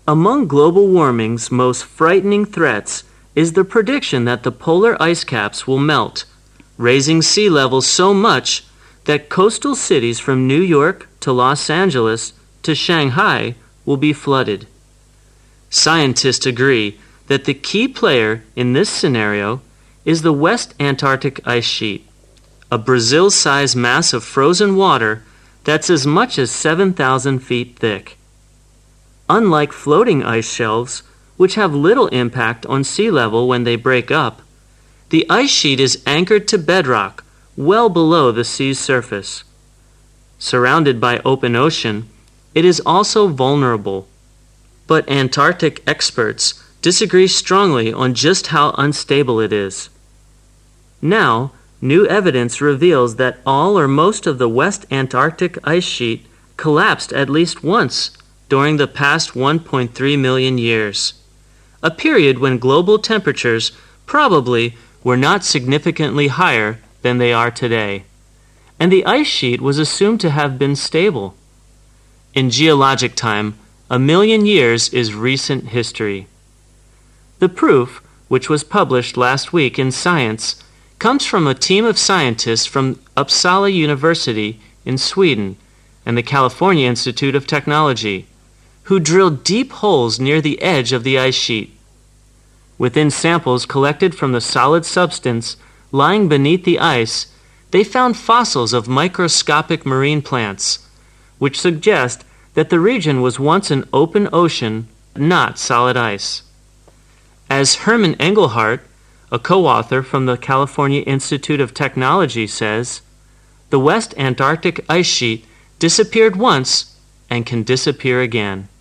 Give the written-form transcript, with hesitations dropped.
Among global warming's most frightening threats is the prediction that the polar ice caps will melt, raising sea levels so much that coastal cities from New York to Los Angeles to Shanghai will be flooded. Scientists agree that the key player in this scenario is the West Antarctic ice sheet, a Brazil-sized mass of frozen water that's as much as 7,000 feet thick. Unlike floating ice shelves, which have little impact on sea level when they break up, the ice sheet is anchored to bedrock well below the sea's surface. Surrounded by open ocean, it is also vulnerable. But Antarctic experts disagree strongly on just how unstable it is. Now, new evidence reveals that all or most of the West Antarctic ice sheet collapsed at least once during the past 1.3 million years, a period when global temperatures probably were not significantly higher than they are today, and the ice sheet was assumed to have been stable. In geologic time, 1 million years is recent history. The proof, which was published last week in Science, comes from a team of scientists from Uppsala University in Sweden and the California Institute of Technology, who drilled deep holes near the edge of the ice sheet. Within samples collected from the solid substance lying beneath the ice, they found fossils of microscopic marine plants, which suggest that the region was once an open ocean, not solid ice. As Hermann Engelhardt, a co-author from the California Institute of Technology, says, the West Antarctic ice sheet disappeared once and can disappear again.